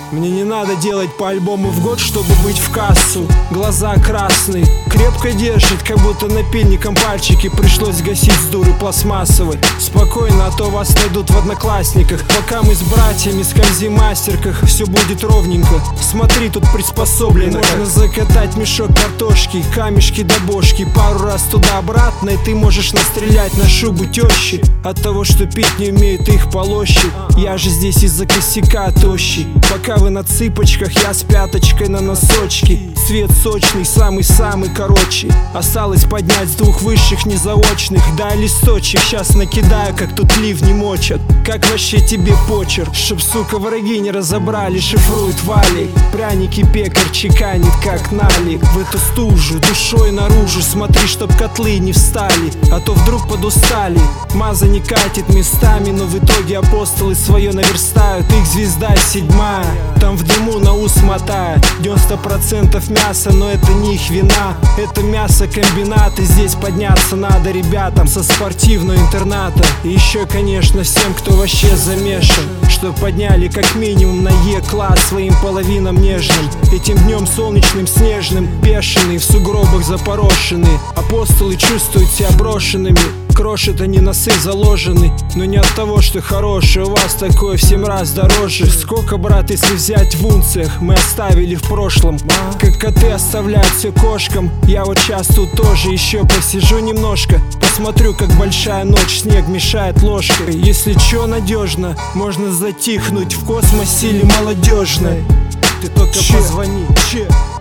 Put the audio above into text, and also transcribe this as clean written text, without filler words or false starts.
Мне не надо делать по альбому в год, чтобы быть в кассу. Глаза красные, крепко держит, как будто напильником пальчики пришлось гасить с дуры пластмассовой. Спокойно, а то вас найдут в одноклассниках. Пока мы с братьями скользим в мастерках, все будет ровненько. Смотри, тут приспособлено. Можно закатать мешок картошки, камешки до бошки, пару раз туда-обратно, и ты можешь настрелять на шубу тещи. От того, что пить не умеют, их полощи. Я же здесь из-за косяка тощий. Пока вы на цыпочках, я с пяточкой на носочке. Цвет сочный, самый-самый короче. Осталось поднять с двух высших незаочных. Дай листочек, сейчас накидаю, как тут ливни мочат. Как вообще тебе почер? Чтоб, сука, враги не разобрали, шифрует Валей. Пряники пекарь чеканит, как налик. В эту стужу, душой наружу, смотри, чтоб котлы не встали, а то вдруг подустали. Маза не катит местами, но в итоге апостолы свое наверстают. Их звезда седьмая, там в дыму на ус мотая. 90% мяса, но это не их вина. Это мясокомбинат, и здесь подняться надо ребятам со спортивного интерната. И еще, конечно, всем, кто вообще замешан, что подняли как минимум на Е-класс своим половинам нежным. Этим днем солнечным, снежным, бешеные, в сугробах запорошенные. Апостолы чувствуют себя брошенными. Крошат они носы заложены, но не от того, что хорошее. У вас такое в 7 раз дороже. Сколько, брат, если взять в унциях, мы оставили в прошлом. Как коты оставляют все кошкам. Я вот сейчас тут тоже еще посижу немножко. Посмотрю, как большая ночь, снег мешает ложкой. Если чё, надежно, можно затихнуть в космосе или молодежной. Ты только позвони.